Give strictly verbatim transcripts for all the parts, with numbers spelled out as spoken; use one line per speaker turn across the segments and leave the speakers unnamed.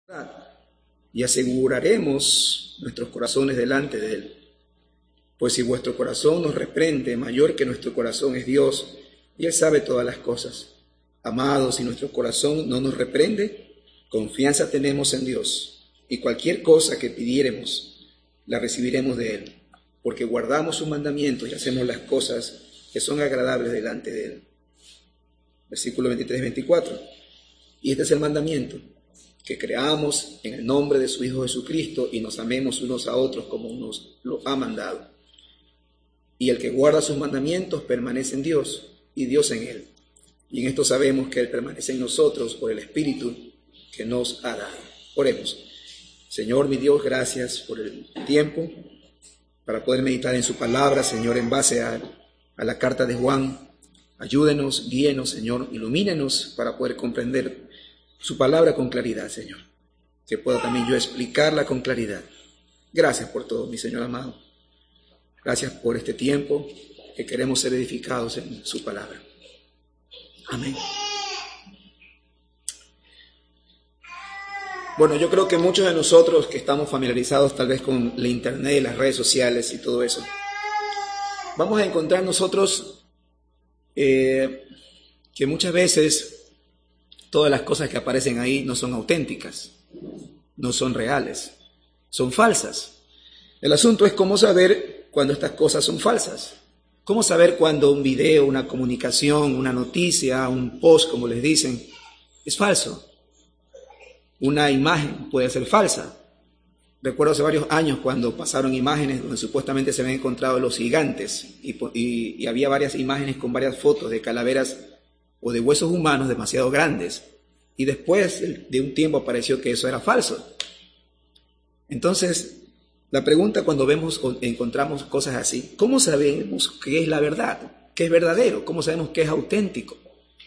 y aseguraremos nuestros corazones delante de Él. Pues si vuestro corazón nos reprende, mayor que nuestro corazón es Dios, y Él sabe todas las cosas. Amados, si nuestro corazón no nos reprende, confianza tenemos en Dios, y cualquier cosa que pidiéremos, la recibiremos de Él, porque guardamos sus mandamientos y hacemos las cosas que son agradables delante de Él. Versículo veintitrés veinticuatro. Y este es el mandamiento, que creamos en el nombre de su Hijo Jesucristo y nos amemos unos a otros como nos lo ha mandado. Y el que guarda sus mandamientos permanece en Dios y Dios en él. Y en esto sabemos que Él permanece en nosotros por el Espíritu que nos ha dado. Oremos. Señor, mi Dios, gracias por el tiempo para poder meditar en su palabra, Señor, en base a, a la carta de Juan. Ayúdenos, guíenos, Señor, ilumínenos para poder comprender su palabra con claridad, Señor. Que pueda también yo explicarla con claridad. Gracias por todo, mi Señor amado. Gracias por este tiempo que queremos ser edificados en su palabra. Amén. Bueno, yo creo que muchos de nosotros que estamos familiarizados tal vez con la internet, las redes sociales y todo eso, vamos a encontrar nosotros eh, que muchas veces todas las cosas que aparecen ahí no son auténticas, no son reales, son falsas. El asunto es cómo saber cuando estas cosas son falsas. ¿Cómo saber cuando un video, una comunicación, una noticia, un post, como les dicen, es falso? Una imagen puede ser falsa. Recuerdo hace varios años cuando pasaron imágenes donde supuestamente se habían encontrado los gigantes y, y, y había varias imágenes con varias fotos de calaveras o de huesos humanos demasiado grandes. Y después de un tiempo apareció que eso era falso. Entonces, la pregunta cuando vemos o encontramos cosas así, ¿cómo sabemos qué es la verdad? ¿Qué es verdadero? ¿Cómo sabemos qué es auténtico?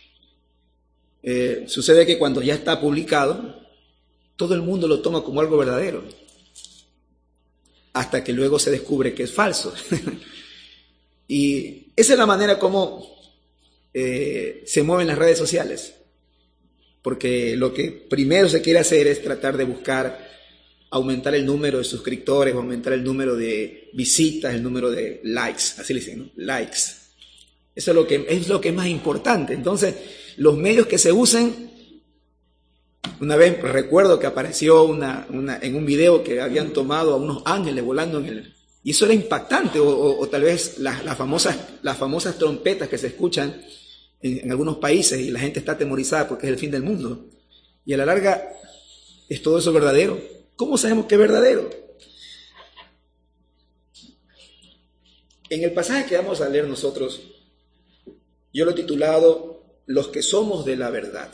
Eh, sucede que cuando ya está publicado, todo el mundo lo toma como algo verdadero, hasta que luego se descubre que es falso. Y esa es la manera como eh, se mueven las redes sociales, porque lo que primero se quiere hacer es tratar de buscar aumentar el número de suscriptores, aumentar el número de visitas, el número de likes, así le dicen, ¿no? Likes. Eso es lo que es lo que es más importante. Entonces, los medios que se usen, una vez recuerdo que apareció una, una, en un video que habían tomado a unos ángeles volando en el, y eso era impactante, o, o, o tal vez las, las, famosas, las famosas trompetas que se escuchan en, en algunos países y la gente está atemorizada porque es el fin del mundo. Y a la larga, ¿es todo eso verdadero? ¿Cómo sabemos que es verdadero? En el pasaje que vamos a leer nosotros, yo lo he titulado Los que somos de la verdad.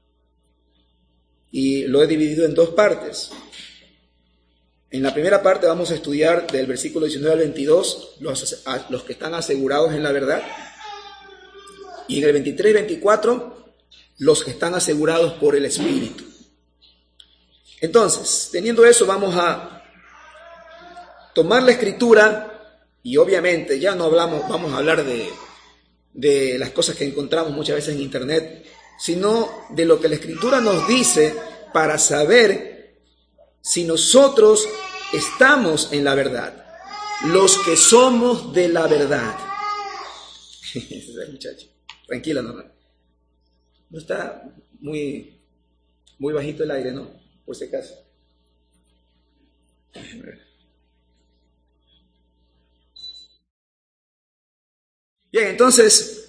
Y lo he dividido en dos partes. En la primera parte vamos a estudiar del versículo diecinueve al veintidós, los, los que están asegurados en la verdad. Y en el veintitrés y veinticuatro, los que están asegurados por el Espíritu. Entonces, teniendo eso, vamos a tomar la Escritura y obviamente ya no hablamos, vamos a hablar de, de las cosas que encontramos muchas veces en internet, sino de lo que la Escritura nos dice para saber si nosotros estamos en la verdad, los que somos de la verdad. Muchacho, tranquila, no, no está muy, muy bajito el aire, ¿no? Por si acaso. Bien, entonces,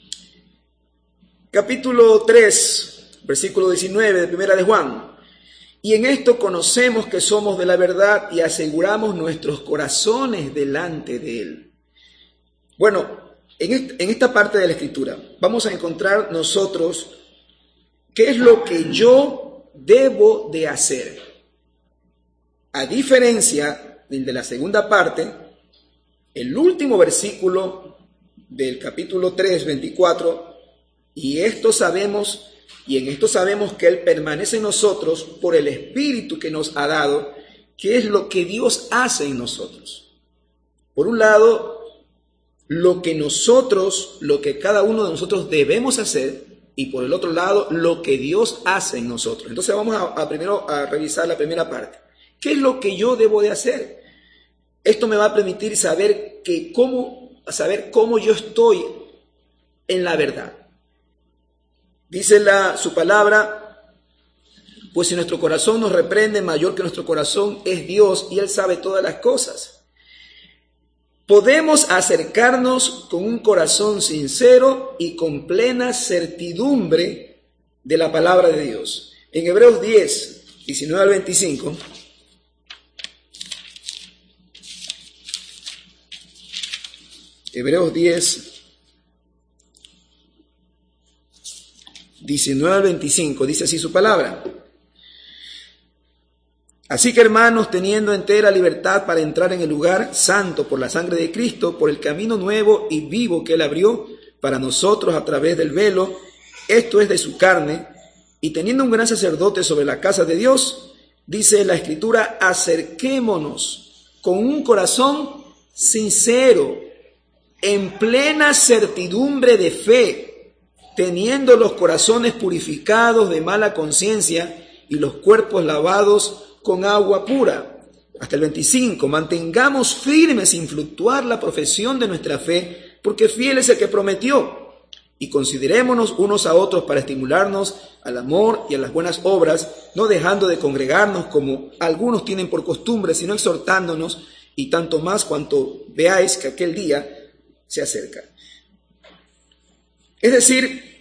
capítulo tres, versículo diecinueve de Primera de Juan. Y en esto conocemos que somos de la verdad y aseguramos nuestros corazones delante de Él. Bueno, en, este, en esta parte de la Escritura vamos a encontrar nosotros qué es lo que yo debo de hacer. A diferencia del de la segunda parte, el último versículo del capítulo tres, veinticuatro, y esto sabemos, y en esto sabemos que Él permanece en nosotros por el Espíritu que nos ha dado, que es lo que Dios hace en nosotros. Por un lado, lo que nosotros, lo que cada uno de nosotros debemos hacer, y por el otro lado, lo que Dios hace en nosotros. Entonces vamos a, a primero a revisar la primera parte. ¿Qué es lo que yo debo de hacer? Esto me va a permitir saber que cómo, saber cómo yo estoy en la verdad. Dice la, su palabra, pues si nuestro corazón nos reprende, mayor que nuestro corazón es Dios y Él sabe todas las cosas. Podemos acercarnos con un corazón sincero y con plena certidumbre de la palabra de Dios. En Hebreos diez, diecinueve al veinticinco, Hebreos diez, diecinueve al veinticinco, dice así su palabra. Así que, hermanos, teniendo entera libertad para entrar en el lugar santo por la sangre de Cristo, por el camino nuevo y vivo que Él abrió para nosotros a través del velo, esto es de su carne, y teniendo un gran sacerdote sobre la casa de Dios, dice la Escritura, acerquémonos con un corazón sincero, en plena certidumbre de fe, teniendo los corazones purificados de mala conciencia y los cuerpos lavados con agua pura. Hasta el veinticinco, mantengamos firme sin fluctuar la profesión de nuestra fe, porque fiel es el que prometió. Y considerémonos unos a otros para estimularnos al amor y a las buenas obras, no dejando de congregarnos como algunos tienen por costumbre, sino exhortándonos, y tanto más cuanto veáis que aquel día se acerca. Es decir,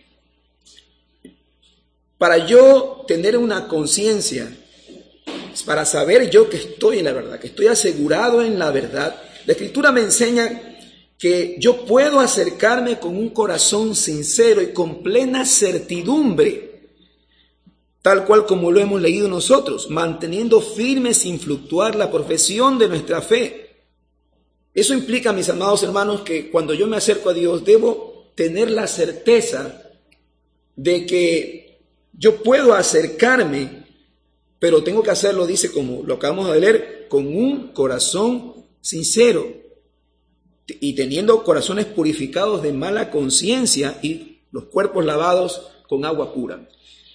para yo tener una conciencia, para saber yo que estoy en la verdad, que estoy asegurado en la verdad, la Escritura me enseña que yo puedo acercarme con un corazón sincero y con plena certidumbre, tal cual como lo hemos leído nosotros, manteniendo firme sin fluctuar la profesión de nuestra fe. Eso implica, mis amados hermanos, que cuando yo me acerco a Dios debo tener la certeza de que yo puedo acercarme, pero tengo que hacerlo, dice, como lo acabamos de leer, con un corazón sincero y teniendo corazones purificados de mala conciencia y los cuerpos lavados con agua pura.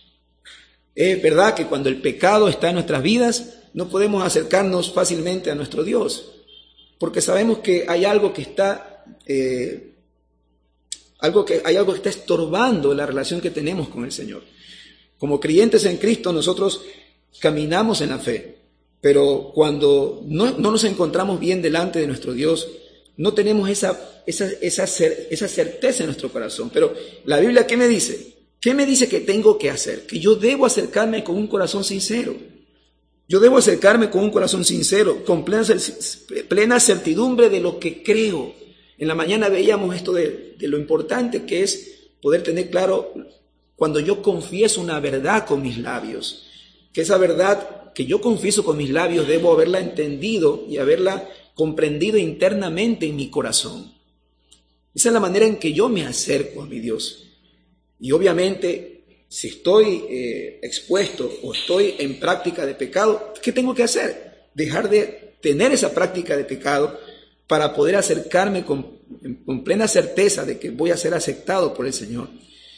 Es verdad que cuando el pecado está en nuestras vidas, no podemos acercarnos fácilmente a nuestro Dios, porque sabemos que hay algo que está, eh, algo que, hay algo que está estorbando la relación que tenemos con el Señor. Como creyentes en Cristo, nosotros caminamos en la fe, pero cuando no, no nos encontramos bien delante de nuestro Dios, no tenemos esa, esa, esa, esa certeza en nuestro corazón. Pero la Biblia, ¿qué me dice? ¿Qué me dice que tengo que hacer? Que yo debo acercarme con un corazón sincero. Yo debo acercarme con un corazón sincero, con plena, plena certidumbre de lo que creo. En la mañana veíamos esto de, de lo importante que es poder tener claro cuando yo confieso una verdad con mis labios. Que esa verdad que yo confieso con mis labios debo haberla entendido y haberla comprendido internamente en mi corazón. Esa es la manera en que yo me acerco a mi Dios. Y obviamente, si estoy eh, expuesto o estoy en práctica de pecado, ¿qué tengo que hacer? Dejar de tener esa práctica de pecado para poder acercarme con, con plena certeza de que voy a ser aceptado por el Señor.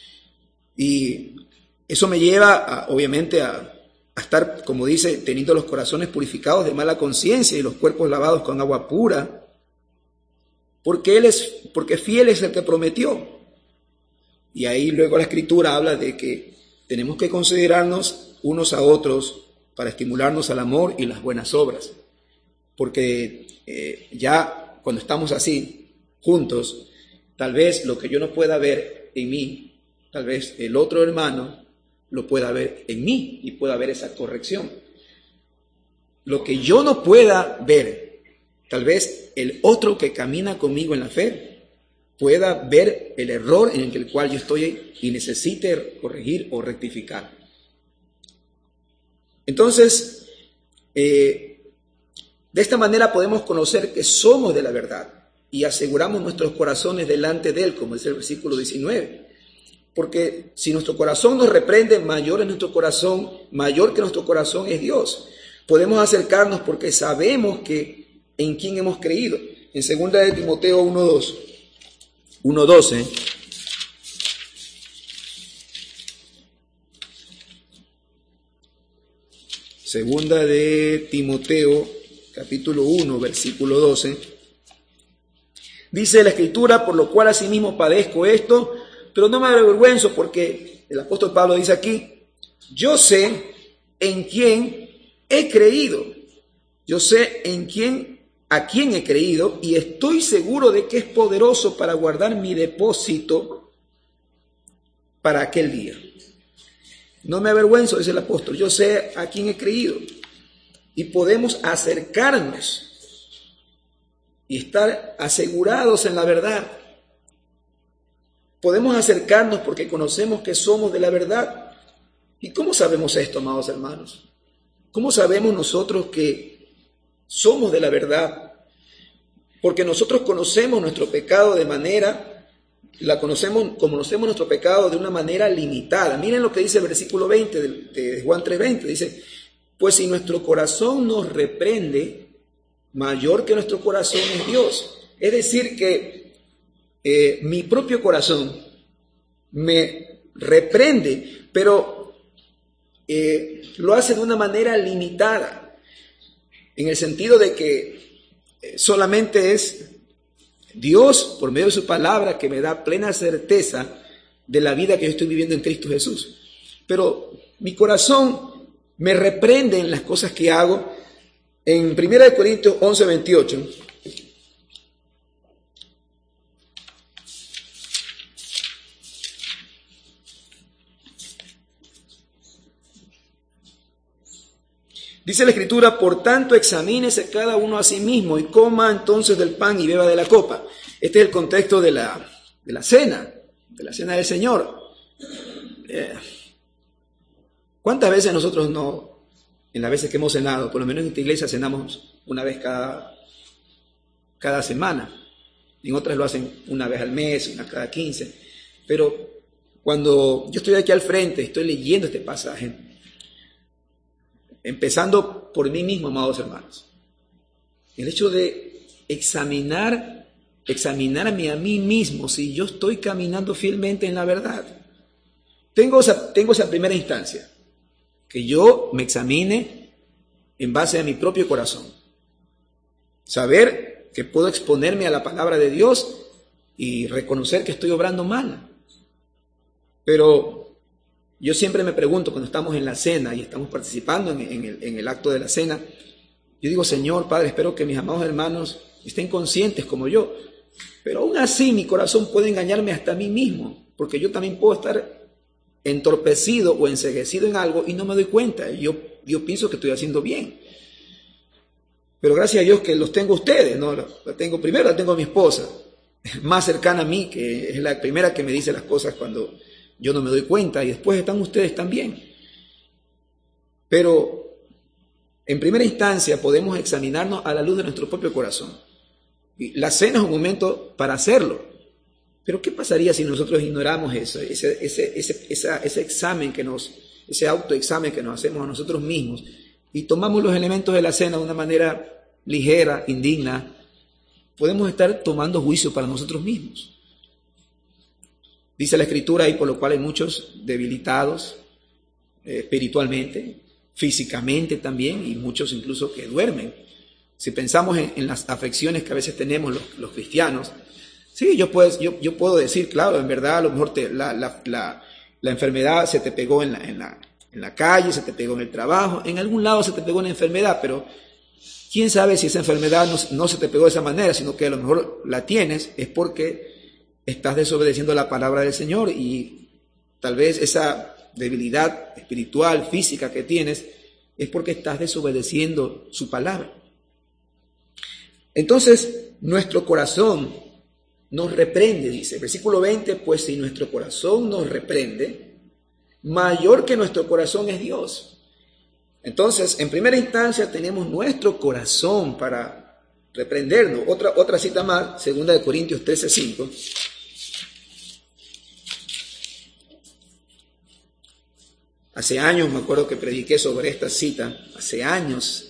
Y eso me lleva, a, obviamente, a a estar, como dice, teniendo los corazones purificados de mala conciencia y los cuerpos lavados con agua pura, porque Él es, porque fiel es el que prometió. Y ahí luego la Escritura habla de que tenemos que considerarnos unos a otros para estimularnos al amor y las buenas obras, porque eh, ya cuando estamos así, juntos, tal vez lo que yo no pueda ver en mí, tal vez el otro hermano lo pueda ver en mí y pueda ver esa corrección. Lo que yo no pueda ver, tal vez el otro que camina conmigo en la fe pueda ver el error en el cual yo estoy y necesite corregir o rectificar. Entonces, eh, de esta manera podemos conocer que somos de la verdad y aseguramos nuestros corazones delante de Él, como dice el versículo diecinueve. Porque si nuestro corazón nos reprende, mayor es nuestro corazón, mayor que nuestro corazón es Dios. Podemos acercarnos porque sabemos que en quién hemos creído. En segunda de Timoteo uno doce, Segunda de Timoteo, capítulo uno, versículo doce. Dice la Escritura: por lo cual asimismo padezco esto, pero no me avergüenzo, porque el apóstol Pablo dice aquí: yo sé en quién he creído, yo sé en quién, a quién he creído, y estoy seguro de que es poderoso para guardar mi depósito para aquel día. No me avergüenzo, dice el apóstol, yo sé a quién he creído. Y podemos acercarnos y estar asegurados en la verdad. Podemos acercarnos porque conocemos que somos de la verdad. ¿Y cómo sabemos esto, amados hermanos? ¿Cómo sabemos nosotros que somos de la verdad? Porque nosotros conocemos nuestro pecado de manera... La conocemos, conocemos nuestro pecado de una manera limitada. Miren lo que dice el versículo veinte de, de Juan tres veinte. Dice: pues si nuestro corazón nos reprende, mayor que nuestro corazón es Dios. Es decir que eh, mi propio corazón me reprende, pero eh, lo hace de una manera limitada, en el sentido de que solamente es Dios, por medio de su palabra, que me da plena certeza de la vida que yo estoy viviendo en Cristo Jesús. Pero mi corazón me reprende en las cosas que hago. En primera de Corintios once veintiocho, dice la Escritura: por tanto, examínese cada uno a sí mismo y coma entonces del pan y beba de la copa. Este es el contexto de la, de la cena, de la cena del Señor. Eh, ¿Cuántas veces nosotros no, en las veces que hemos cenado, por lo menos en esta iglesia cenamos una vez cada, cada semana? En otras lo hacen una vez al mes, una cada quince. Pero cuando yo estoy aquí al frente, estoy leyendo este pasaje, empezando por mí mismo, amados hermanos, el hecho de examinar, examinarme a mí mismo si yo estoy caminando fielmente en la verdad. Tengo esa, tengo esa primera instancia, que yo me examine en base a mi propio corazón. Saber que puedo exponerme a la palabra de Dios y reconocer que estoy obrando mal. Pero yo siempre me pregunto, cuando estamos en la cena y estamos participando en, en, el, en el acto de la cena, yo digo: Señor, Padre, espero que mis amados hermanos estén conscientes como yo. Pero aún así mi corazón puede engañarme hasta a mí mismo, porque yo también puedo estar entorpecido o enceguecido en algo y no me doy cuenta. Yo, yo pienso que estoy haciendo bien. Pero gracias a Dios que los tengo ustedes, ¿no? La, la tengo, primero la tengo a mi esposa, más cercana a mí, que es la primera que me dice las cosas cuando yo no me doy cuenta, y después están ustedes también. Pero en primera instancia podemos examinarnos a la luz de nuestro propio corazón. Y la cena es un momento para hacerlo. Pero ¿qué pasaría si nosotros ignoramos eso, ese, ese, ese, esa, ese examen que nos, ese autoexamen que nos hacemos a nosotros mismos, y tomamos los elementos de la cena de una manera ligera, indigna? Podemos estar tomando juicio para nosotros mismos. Dice la Escritura, y por lo cual hay muchos debilitados eh, espiritualmente, físicamente también, y muchos incluso que duermen. Si pensamos en, en las afecciones que a veces tenemos los, los cristianos, sí, yo puedo, yo, yo puedo decir, claro, en verdad a lo mejor te, la, la, la, la enfermedad se te pegó en la, en, la, en la calle, se te pegó en el trabajo, en algún lado se te pegó una enfermedad, pero quién sabe si esa enfermedad no, no se te pegó de esa manera, sino que a lo mejor la tienes es porque estás desobedeciendo la palabra del Señor, y tal vez esa debilidad espiritual, física que tienes es porque estás desobedeciendo su palabra. Entonces, nuestro corazón nos reprende, dice, versículo veinte: pues si nuestro corazón nos reprende, mayor que nuestro corazón es Dios. Entonces, en primera instancia tenemos nuestro corazón para reprendernos. Otra, otra cita más, segunda de Corintios trece cinco. Hace años me acuerdo que prediqué sobre esta cita, hace años.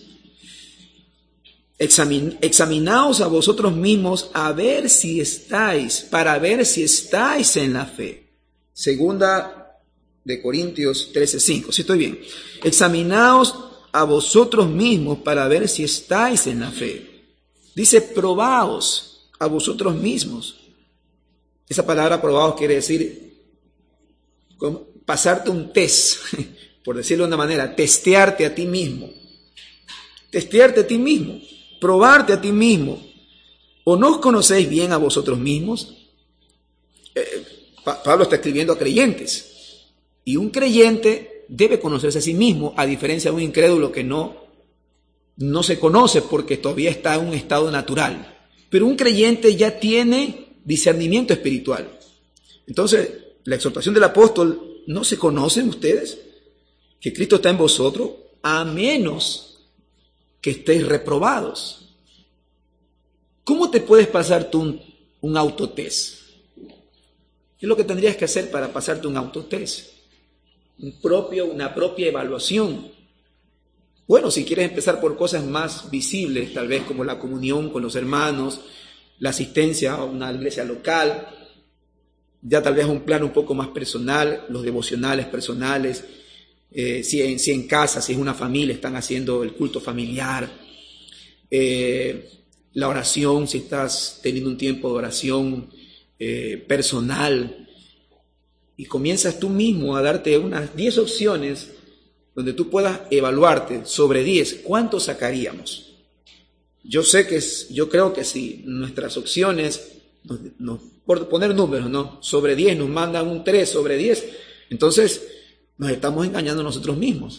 Examin, examinaos a vosotros mismos a ver si estáis, para ver si estáis en la fe. Segunda de Corintios trece cinco, si estoy bien. Examinaos a vosotros mismos para ver si estáis en la fe. Dice, probaos a vosotros mismos. Esa palabra probaos quiere decir pasarte un test, por decirlo de una manera, testearte a ti mismo. Testearte a ti mismo, probarte a ti mismo. ¿O no os conocéis bien a vosotros mismos? Eh, Pablo está escribiendo a creyentes. Y un creyente debe conocerse a sí mismo, a diferencia de un incrédulo que no, no se conoce porque todavía está en un estado natural. Pero un creyente ya tiene discernimiento espiritual. Entonces, la exhortación del apóstol, ¿no se conocen ustedes que Cristo está en vosotros? A menos que estéis reprobados. ¿Cómo te puedes pasar tú un, un autotest? ¿Qué es lo que tendrías que hacer para pasarte un autotest? Un propio, una propia evaluación. Bueno, si quieres empezar por cosas más visibles, tal vez como la comunión con los hermanos, la asistencia a una iglesia local, ya tal vez un plan un poco más personal, los devocionales personales, eh, si, en, si en casa, si es una familia, están haciendo el culto familiar, eh, la oración, si estás teniendo un tiempo de oración eh, personal, y comienzas tú mismo a darte unas diez opciones donde tú puedas evaluarte sobre diez, ¿cuánto sacaríamos? Yo sé que, es, yo creo que si nuestras opciones, nos, nos, por poner números, ¿no? Sobre diez nos mandan un tres sobre diez, entonces nos estamos engañando a nosotros mismos.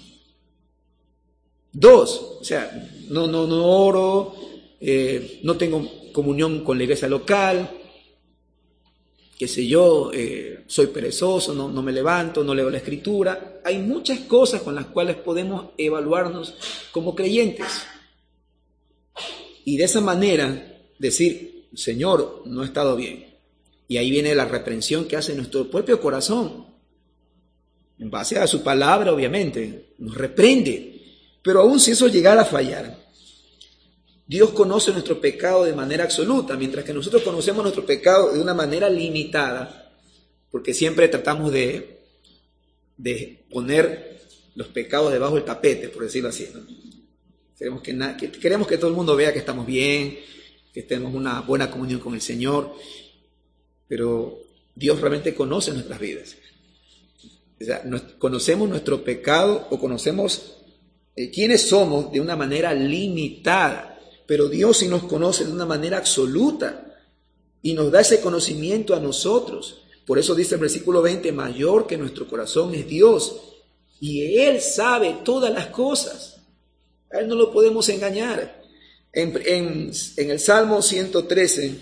Dos, o sea, no, no, no oro, eh, no tengo comunión con la iglesia local, qué sé yo, eh, soy perezoso, no, no me levanto, no leo la escritura. Hay muchas cosas con las cuales podemos evaluarnos como creyentes. Y de esa manera decir, Señor, no he estado bien. Y ahí viene la reprensión que hace nuestro propio corazón. En base a su palabra, obviamente, nos reprende. Pero aún si eso llegara a fallar, Dios conoce nuestro pecado de manera absoluta, mientras que nosotros conocemos nuestro pecado de una manera limitada, porque siempre tratamos de, de poner los pecados debajo del tapete, por decirlo así, ¿no? Queremos que, na- que, queremos que todo el mundo vea que estamos bien, que tenemos una buena comunión con el Señor, pero Dios realmente conoce nuestras vidas. O sea, nos, conocemos nuestro pecado o conocemos eh, quiénes somos de una manera limitada. Pero Dios sí nos conoce de una manera absoluta y nos da ese conocimiento a nosotros. Por eso dice el versículo veinte, mayor que nuestro corazón es Dios y Él sabe todas las cosas. A Él no lo podemos engañar. En, en, en el Salmo ciento trece,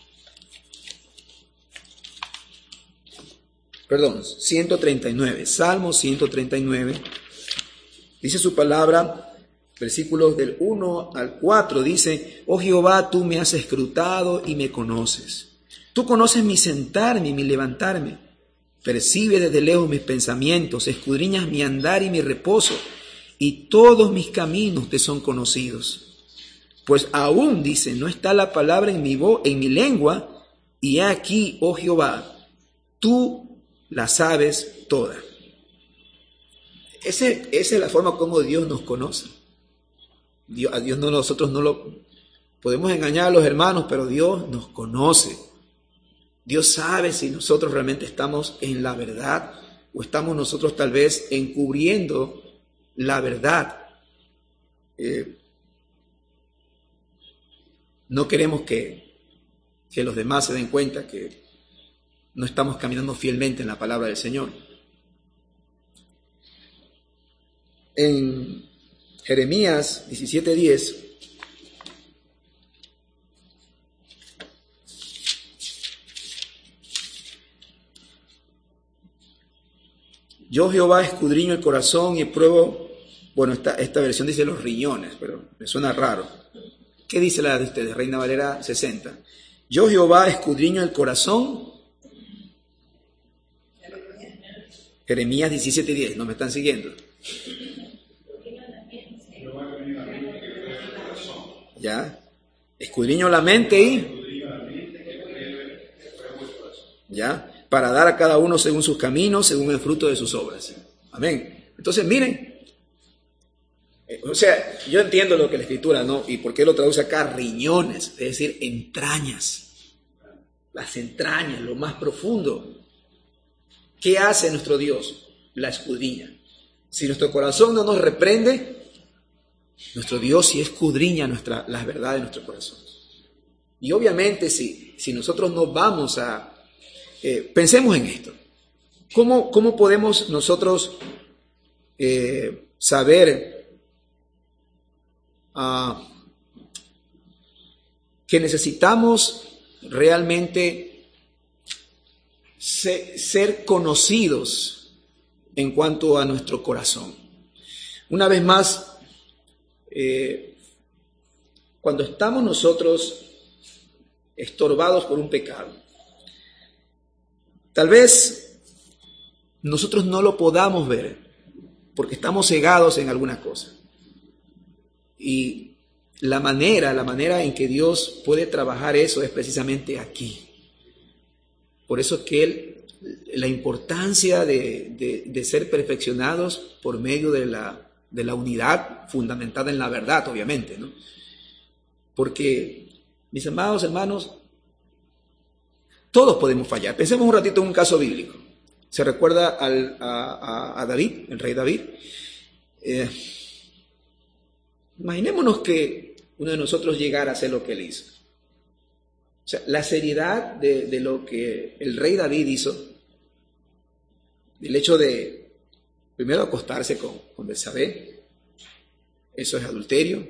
perdón, ciento treinta y nueve, Salmo ciento treinta y nueve, dice su palabra. Versículos del uno al cuatro dice, oh Jehová, tú me has escrutado y me conoces. Tú conoces mi sentarme y mi levantarme. Percibe desde lejos mis pensamientos, escudriñas mi andar y mi reposo, y todos mis caminos te son conocidos. Pues aún, dice, no está la palabra en mi voz, en mi lengua, y he aquí, oh Jehová, tú la sabes toda. Ese, esa es la forma como Dios nos conoce. Dios, a Dios no, nosotros no lo podemos engañar a los hermanos, pero Dios nos conoce. Dios sabe si nosotros realmente estamos en la verdad o estamos nosotros tal vez encubriendo la verdad. Eh, no queremos que, que los demás se den cuenta que no estamos caminando fielmente en la palabra del Señor. En Jeremías diecisiete diez, yo Jehová escudriño el corazón y pruebo, bueno, esta, esta versión dice los riñones, pero me suena raro. ¿Qué dice la de ustedes? Reina Valera sesenta. Yo Jehová escudriño el corazón. Jeremías diecisiete diez, ¿no me están siguiendo? Ya, escudriño la mente y ya, para dar a cada uno según sus caminos, según el fruto de sus obras. Amén. Entonces miren, Eh, o sea, yo entiendo lo que la Escritura, ¿no? Y por qué lo traduce acá, riñones, es decir, entrañas. Las entrañas, lo más profundo. ¿Qué hace nuestro Dios? La escudriña. Si nuestro corazón no nos reprende, nuestro Dios sí escudriña nuestra, las verdades de nuestro corazón. Y obviamente si, si nosotros no vamos a... Eh, pensemos en esto. ¿Cómo, cómo podemos nosotros eh, saber uh, que necesitamos realmente ser, ser conocidos en cuanto a nuestro corazón? Una vez más, eh, cuando estamos nosotros estorbados por un pecado, tal vez nosotros no lo podamos ver porque estamos cegados en alguna cosa. Y la manera, la manera en que Dios puede trabajar eso es precisamente aquí. Por eso es que Él, la importancia de, de, de ser perfeccionados por medio de la, de la unidad fundamentada en la verdad, obviamente, ¿no? Porque, mis amados hermanos, todos podemos fallar. Pensemos un ratito en un caso bíblico. ¿Se recuerda al, a, a, a David, el rey David? Eh, imaginémonos que uno de nosotros llegara a hacer lo que él hizo. O sea, la seriedad de, de lo que el rey David hizo, el hecho de, primero, acostarse con, con Betsabé, eso es adulterio.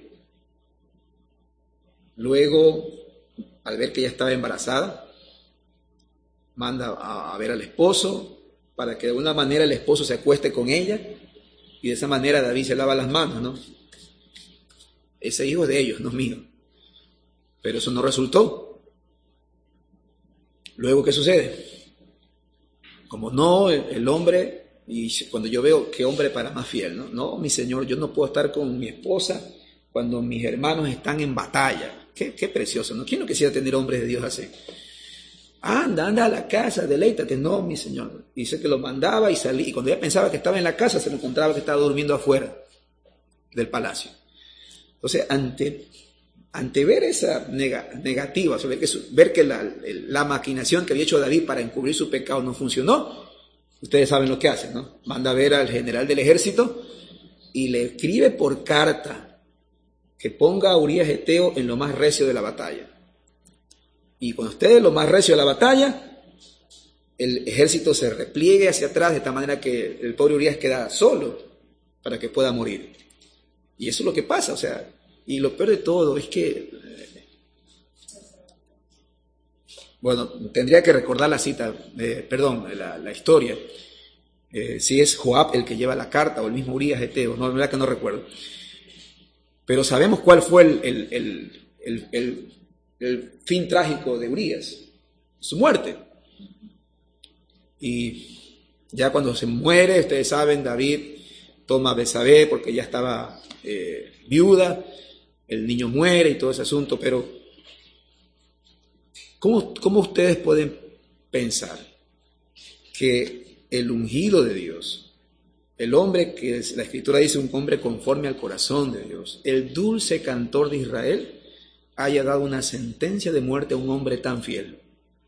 Luego, al ver que ella estaba embarazada, manda a, a ver al esposo para que de alguna manera el esposo se acueste con ella y de esa manera David se lava las manos, ¿no? Ese hijo es de ellos, no es mío. Pero eso no resultó. Luego, ¿qué sucede? Como no, el, el hombre, y cuando yo veo qué hombre para más fiel, ¿no? No, mi Señor, yo no puedo estar con mi esposa cuando mis hermanos están en batalla. Qué, qué precioso, ¿no? ¿Quién no quisiera tener hombres de Dios así? Anda, anda a la casa, deleítate. No, mi Señor. Dice que lo mandaba y salía. Y cuando ella pensaba que estaba en la casa, se lo encontraba que estaba durmiendo afuera del palacio. Entonces, ante, ante ver esa nega, negativa, o sea, ver que, su, ver que la, la maquinación que había hecho David para encubrir su pecado no funcionó, ustedes saben lo que hace, ¿no? Manda a ver al general del ejército y le escribe por carta que ponga a Urías Eteo en lo más recio de la batalla. Y cuando esté lo más recio de la batalla, el ejército se repliegue hacia atrás de tal manera que el pobre Urías queda solo para que pueda morir. Y eso es lo que pasa, o sea, y lo peor de todo es que, bueno, tendría que recordar la cita, eh, perdón, la, la historia, eh, si es Joab el que lleva la carta o el mismo Urías Eteo, no, la verdad que no recuerdo. Pero sabemos cuál fue el, el, el, el, el el fin trágico de Urías, su muerte. Y ya cuando se muere, ustedes saben, David toma a Betsabé porque ya estaba eh, viuda, el niño muere y todo ese asunto, pero ¿cómo, cómo ustedes pueden pensar que el ungido de Dios, el hombre que la Escritura dice un hombre conforme al corazón de Dios, el dulce cantor de Israel, haya dado una sentencia de muerte a un hombre tan fiel?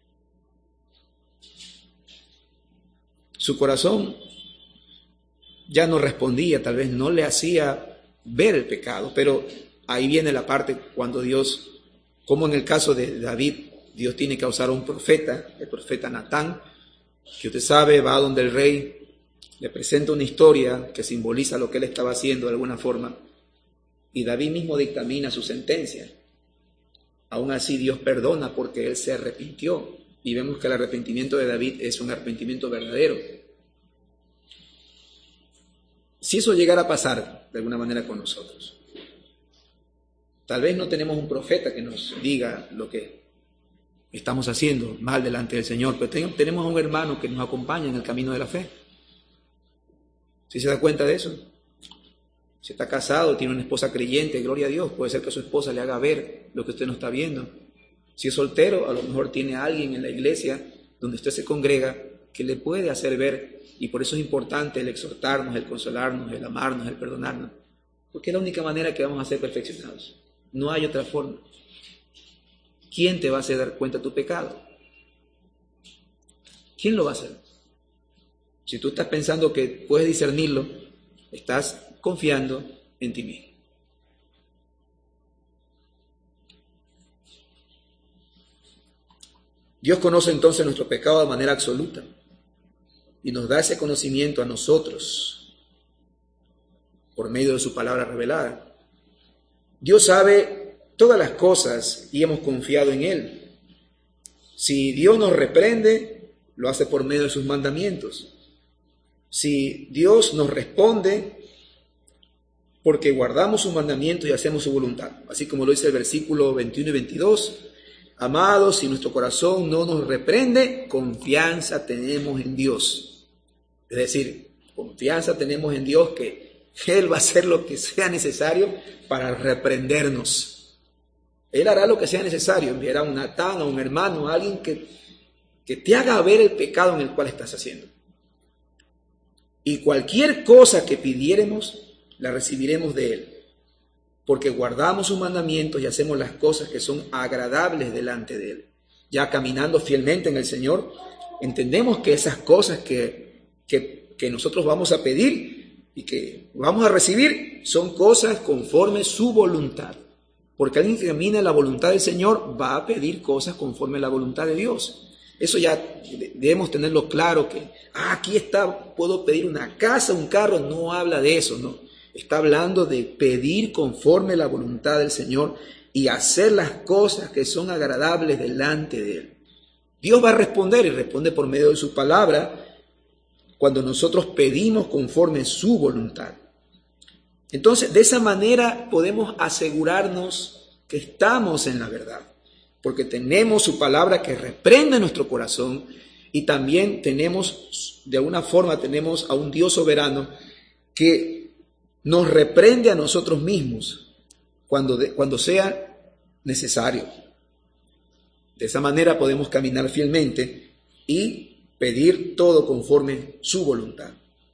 Su corazón ya no respondía, tal vez no le hacía ver el pecado, pero ahí viene la parte cuando Dios, como en el caso de David, Dios tiene que usar a un profeta, el profeta Natán, que usted sabe, va donde el rey, le presenta una historia que simboliza lo que él estaba haciendo de alguna forma, y David mismo dictamina su sentencia. Aún así Dios perdona porque él se arrepintió, y vemos que el arrepentimiento de David es un arrepentimiento verdadero. Si eso llegara a pasar de alguna manera con nosotros, tal vez no tenemos un profeta que nos diga lo que estamos haciendo mal delante del Señor, pero tenemos a un hermano que nos acompaña en el camino de la fe. ¿Sí se da cuenta de eso? Si está casado, tiene una esposa creyente, gloria a Dios, puede ser que su esposa le haga ver lo que usted no está viendo. Si es soltero, a lo mejor tiene a alguien en la iglesia donde usted se congrega que le puede hacer ver, y por eso es importante el exhortarnos, el consolarnos, el amarnos, el perdonarnos. Porque es la única manera que vamos a ser perfeccionados. No hay otra forma. ¿Quién te va a hacer dar cuenta de tu pecado? ¿Quién lo va a hacer? Si tú estás pensando que puedes discernirlo, estás confiando en ti mismo. Dios conoce entonces nuestro pecado de manera absoluta y nos da ese conocimiento a nosotros por medio de su palabra revelada. Dios sabe todas las cosas y hemos confiado en Él. Si Dios nos reprende, lo hace por medio de sus mandamientos. Si Dios nos responde, porque guardamos sus mandamientos y hacemos su voluntad. Así como lo dice el versículo veintiuno y veintidós. Amados, si nuestro corazón no nos reprende, confianza tenemos en Dios. Es decir, confianza tenemos en Dios que Él va a hacer lo que sea necesario para reprendernos. Él hará lo que sea necesario, enviará a un Natán, a un hermano, a alguien que, que te haga ver el pecado en el cual estás haciendo. Y cualquier cosa que pidiéremos, la recibiremos de Él, porque guardamos sus mandamientos y hacemos las cosas que son agradables delante de Él. Ya caminando fielmente en el Señor, entendemos que esas cosas que, que, que nosotros vamos a pedir y que vamos a recibir son cosas conforme su voluntad. Porque alguien que camina en la voluntad del Señor va a pedir cosas conforme a la voluntad de Dios. Eso ya debemos tenerlo claro, que ah, aquí está, puedo pedir una casa, un carro, no habla de eso, no. Está hablando de pedir conforme a la voluntad del Señor y hacer las cosas que son agradables delante de Él. Dios va a responder y responde por medio de su palabra cuando nosotros pedimos conforme a su voluntad. Entonces, de esa manera podemos asegurarnos que estamos en la verdad, porque tenemos su palabra que reprende nuestro corazón y también tenemos, de alguna forma, tenemos a un Dios soberano que nos reprende a nosotros mismos cuando, de, cuando sea necesario. De esa manera podemos caminar fielmente y pedir todo conforme su voluntad.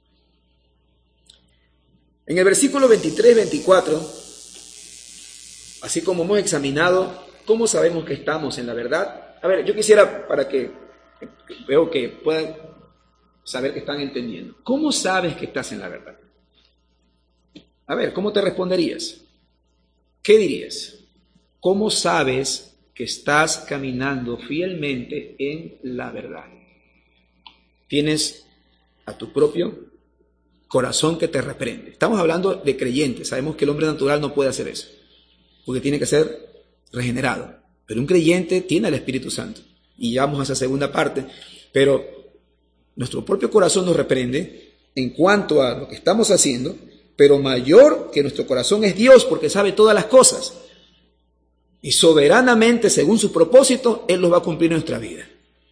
En el versículo veintitrés veinticuatro, así como hemos examinado cómo sabemos que estamos en la verdad. A ver, yo quisiera, para que veo que puedan saber que están entendiendo. ¿Cómo sabes que estás en la verdad? A ver, ¿cómo te responderías? ¿Qué dirías? ¿Cómo sabes que estás caminando fielmente en la verdad? Tienes a tu propio corazón que te reprende. Estamos hablando de creyentes. Sabemos que el hombre natural no puede hacer eso, porque tiene que ser regenerado. Pero un creyente tiene al Espíritu Santo. Y ya vamos a esa segunda parte. Pero nuestro propio corazón nos reprende en cuanto a lo que estamos haciendo, pero mayor que nuestro corazón es Dios, porque sabe todas las cosas. Y soberanamente, según su propósito, Él los va a cumplir en nuestra vida.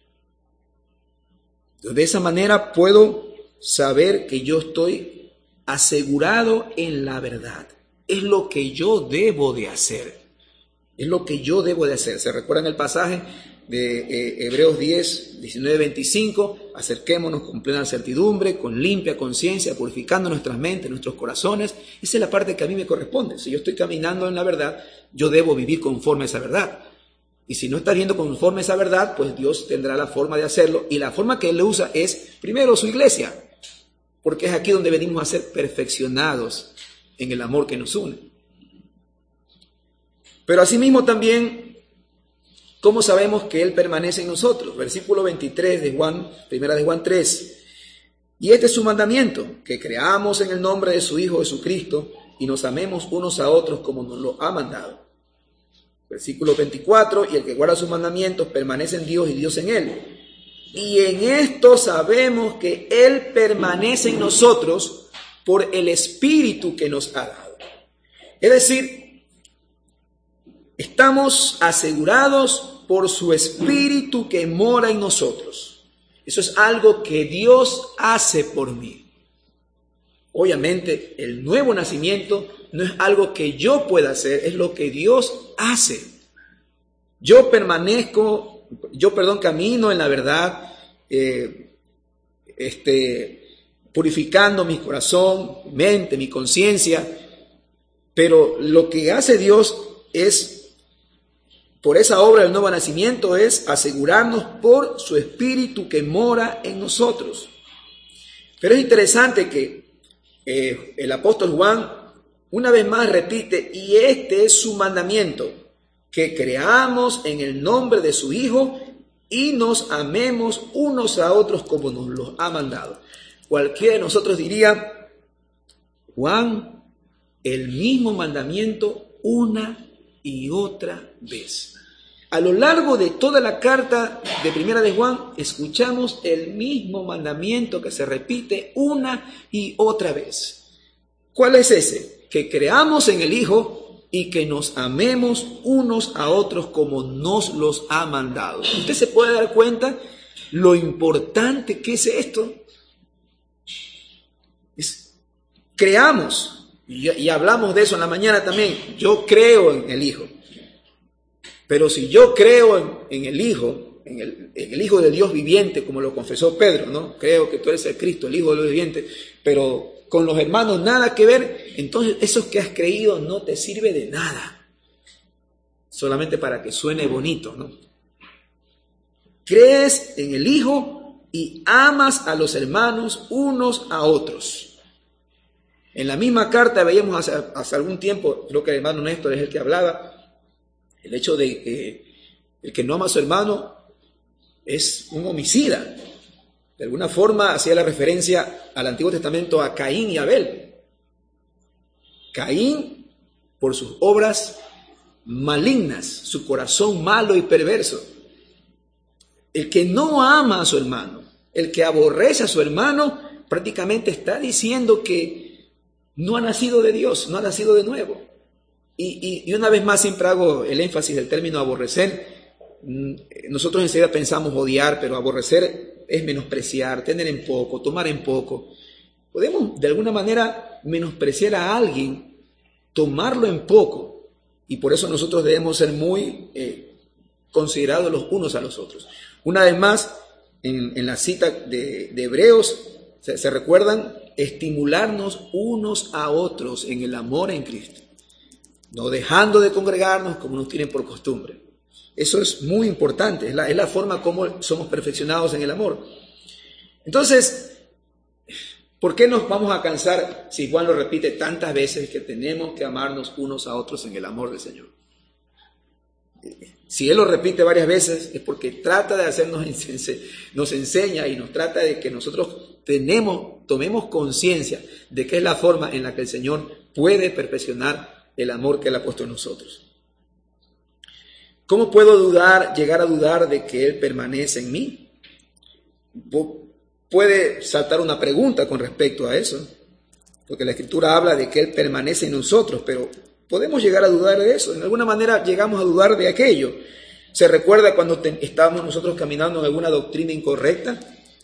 De esa manera puedo saber que yo estoy asegurado en la verdad. Es lo que yo debo de hacer. Es lo que yo debo de hacer. ¿Se recuerdan el pasaje de eh, Hebreos diez, diecinueve, veinticinco? Acerquémonos con plena certidumbre, con limpia conciencia, purificando nuestras mentes, nuestros corazones. Esa es la parte que a mí me corresponde. Si yo estoy caminando en la verdad, yo debo vivir conforme a esa verdad. Y si no está viendo conforme a esa verdad, pues Dios tendrá la forma de hacerlo. Y la forma que Él le usa es, primero, su iglesia. Porque es aquí donde venimos a ser perfeccionados en el amor que nos une. Pero asimismo también, ¿cómo sabemos que Él permanece en nosotros? Versículo veintitrés de Juan, primera de Juan tres. Y este es su mandamiento, que creamos en el nombre de su Hijo Jesucristo y nos amemos unos a otros como nos lo ha mandado. Versículo veinticuatro, y el que guarda sus mandamientos permanece en Dios y Dios en Él. Y en esto sabemos que Él permanece en nosotros por el Espíritu que nos ha dado. Es decir, estamos asegurados por su Espíritu que mora en nosotros. Eso es algo que Dios hace por mí. Obviamente, el nuevo nacimiento no es algo que yo pueda hacer, es lo que Dios hace. Yo permanezco, yo, perdón, camino en la verdad, eh, este, purificando mi corazón, mi mente, mi conciencia, Pero lo que hace Dios es, por esa obra del nuevo nacimiento, es asegurarnos por su Espíritu que mora en nosotros. Pero es interesante que eh, el apóstol Juan una vez más repite, y este es su mandamiento, que creamos en el nombre de su Hijo y nos amemos unos a otros como nos los ha mandado. Cualquiera de nosotros diría, Juan, el mismo mandamiento una y otra vez. A lo largo de toda la carta de Primera de Juan, escuchamos el mismo mandamiento que se repite una y otra vez. ¿Cuál es ese? Que creamos en el Hijo y que nos amemos unos a otros como nos los ha mandado. Usted se puede dar cuenta lo importante que es esto. Es, creamos, y, y hablamos de eso en la mañana también. Yo creo en el Hijo. Pero si yo creo en, en el Hijo, en el, en el Hijo de Dios viviente, como lo confesó Pedro, ¿no? Creo que tú eres el Cristo, el Hijo de Dios viviente, pero con los hermanos nada que ver, entonces eso que has creído no te sirve de nada. Solamente para que suene bonito, ¿no? Crees en el Hijo y amas a los hermanos unos a otros. En la misma carta veíamos hace, hace algún tiempo, creo que el hermano Néstor es el que hablaba, el hecho de que el que no ama a su hermano es un homicida. De alguna forma hacía la referencia al Antiguo Testamento a Caín y Abel. Caín, por sus obras malignas, su corazón malo y perverso. El que no ama a su hermano, el que aborrece a su hermano, prácticamente está diciendo que no ha nacido de Dios, no ha nacido de nuevo. Y, y, y una vez más siempre hago el énfasis del término aborrecer. Nosotros enseguida pensamos odiar, pero aborrecer es menospreciar, tener en poco, tomar en poco. Podemos de alguna manera menospreciar a alguien, tomarlo en poco, y por eso nosotros debemos ser muy eh, considerados los unos a los otros. Una vez más, en, en la cita de, de Hebreos, se, se recuerdan, estimularnos unos a otros en el amor en Cristo, no dejando de congregarnos como nos tienen por costumbre. Eso es muy importante, es la, es la forma como somos perfeccionados en el amor. Entonces, ¿por qué nos vamos a cansar si Juan lo repite tantas veces que tenemos que amarnos unos a otros en el amor del Señor? Si Él lo repite varias veces es porque trata de hacernos, nos enseña y nos trata de que nosotros tenemos, tomemos conciencia de que es la forma en la que el Señor puede perfeccionar el amor que Él ha puesto en nosotros. ¿Cómo puedo dudar, llegar a dudar de que Él permanece en mí? Puede saltar una pregunta con respecto a eso, porque la Escritura habla de que Él permanece en nosotros, pero podemos llegar a dudar de eso. En alguna manera llegamos a dudar de aquello. ¿Se recuerda cuando te, estábamos nosotros caminando en alguna doctrina incorrecta?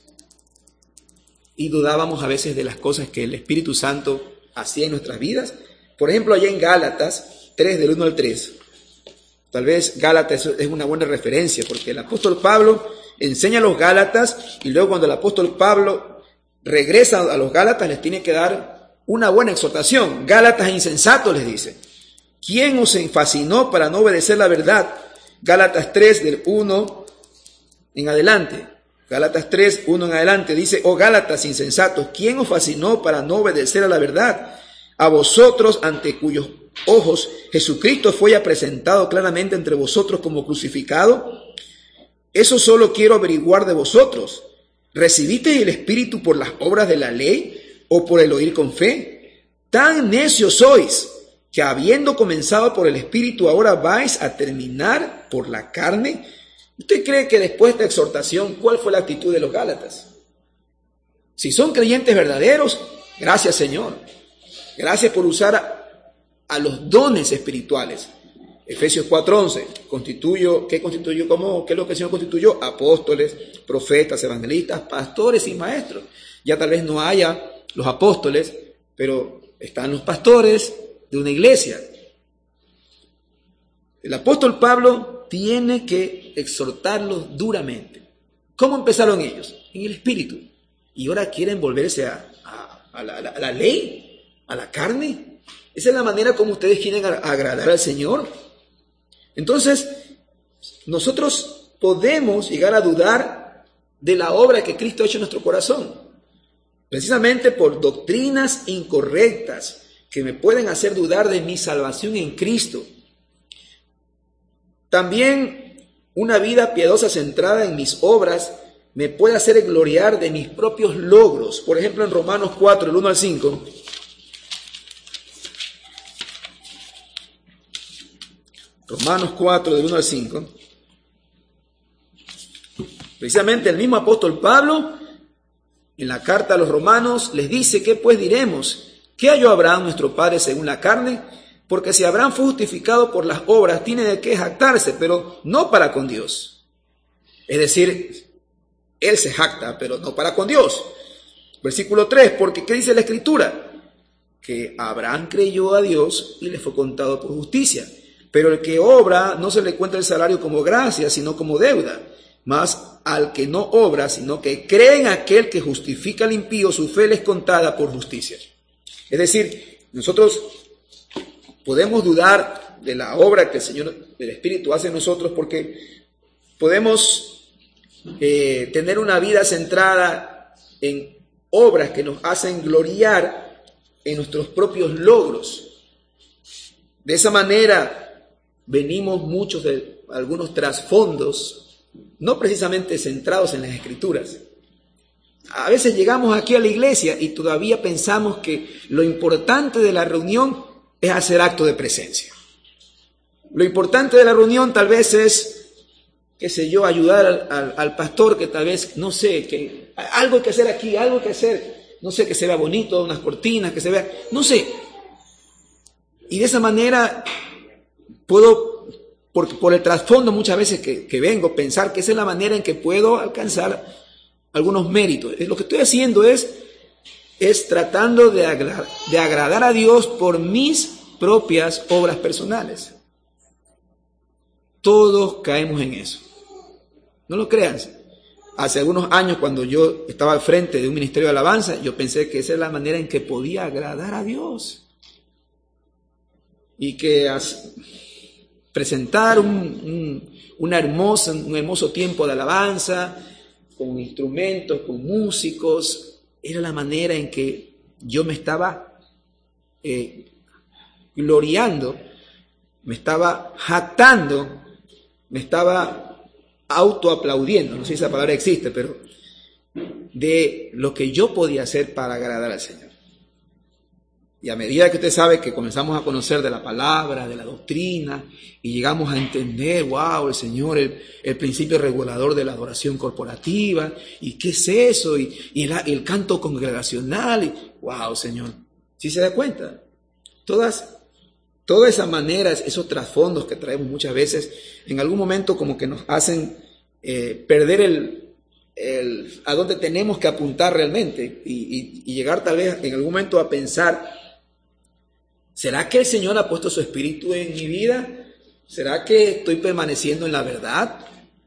Y dudábamos a veces de las cosas que el Espíritu Santo hacía en nuestras vidas. Por ejemplo, allá en Gálatas tres, del uno al tres. Tal vez Gálatas es una buena referencia, porque el apóstol Pablo enseña a los Gálatas y luego cuando el apóstol Pablo regresa a los Gálatas les tiene que dar una buena exhortación. Gálatas insensatos, les dice. ¿Quién os fascinó para no obedecer la verdad? Gálatas tres, del uno en adelante. Gálatas tres, uno en adelante. Dice, oh Gálatas insensatos, ¿quién os fascinó para no obedecer a la verdad? A vosotros, ante cuyos ojos Jesucristo fue ya presentado claramente entre vosotros como crucificado. Eso solo quiero averiguar de vosotros. ¿Recibisteis el Espíritu por las obras de la ley o por el oír con fe? Tan necios sois, que habiendo comenzado por el Espíritu, ahora vais a terminar por la carne. ¿Usted cree que después de esta exhortación, cuál fue la actitud de los Gálatas? Si son creyentes verdaderos, gracias Señor. Gracias por usar a, a los dones espirituales. Efesios cuatro once, constituyo, ¿qué constituyó? ¿Cómo? ¿Qué es lo que el Señor constituyó? Apóstoles, profetas, evangelistas, pastores y maestros. Ya tal vez no haya los apóstoles, pero están los pastores de una iglesia. El apóstol Pablo tiene que exhortarlos duramente. ¿Cómo empezaron ellos? En el Espíritu. Y ahora quieren volverse a, a, a, la, a la ley, a la carne. ¿Esa es la manera como ustedes quieren agradar al Señor? Entonces, nosotros podemos llegar a dudar de la obra que Cristo ha hecho en nuestro corazón, precisamente por doctrinas incorrectas que me pueden hacer dudar de mi salvación en Cristo. También una vida piadosa centrada en mis obras me puede hacer gloriar de mis propios logros. Por ejemplo, en Romanos cuatro, el uno al cinco. Romanos cuatro, del uno al cinco. Precisamente el mismo apóstol Pablo, en la carta a los romanos, les dice: ¿qué pues diremos? ¿Qué halló Abraham nuestro padre según la carne? Porque si Abraham fue justificado por las obras, tiene de qué jactarse, pero no para con Dios. Es decir, él se jacta, pero no para con Dios. Versículo tres, porque ¿qué dice la Escritura? Que Abraham creyó a Dios y le fue contado por justicia. Pero el que obra no se le cuenta el salario como gracia, sino como deuda. Mas al que no obra, sino que cree en aquel que justifica al impío, su fe le es contada por justicia. Es decir, nosotros podemos dudar de la obra que el Señor, el Espíritu hace en nosotros, porque podemos eh, tener una vida centrada en obras que nos hacen gloriar en nuestros propios logros. De esa manera venimos muchos de algunos trasfondos, no precisamente centrados en las Escrituras. A veces llegamos aquí a la iglesia y todavía pensamos que lo importante de la reunión es hacer acto de presencia. Lo importante de la reunión tal vez es, qué sé yo, ayudar al, al, al pastor que tal vez, no sé, que algo hay que hacer aquí, algo hay que hacer, no sé, que se vea bonito, unas cortinas, que se vea, no sé. Y de esa manera puedo, por, por el trasfondo muchas veces que, que vengo, pensar que esa es la manera en que puedo alcanzar algunos méritos. Lo que estoy haciendo es, es tratando de, agra- de agradar a Dios por mis propias obras personales. Todos caemos en eso. No lo crean. Hace algunos años, cuando yo estaba al frente de un ministerio de alabanza, yo pensé que esa es la manera en que podía agradar a Dios. Y que as- presentar un, un, una hermosa, un hermoso tiempo de alabanza, con instrumentos, con músicos, era la manera en que yo me estaba eh, gloriando, me estaba jactando, me estaba autoaplaudiendo, no sé si esa palabra existe, pero de lo que yo podía hacer para agradar al Señor. Y a medida que usted sabe que comenzamos a conocer de la palabra, de la doctrina, y llegamos a entender, wow, el Señor, el, el principio regulador de la adoración corporativa, y qué es eso, y, y el, el canto congregacional, y wow, Señor, ¿sí se da cuenta? Todas, todas esas maneras, esos trasfondos que traemos muchas veces, en algún momento como que nos hacen eh, perder el, el, a dónde tenemos que apuntar realmente, y, y, y llegar tal vez en algún momento a pensar, ¿será que el Señor ha puesto su Espíritu en mi vida? ¿Será que estoy permaneciendo en la verdad?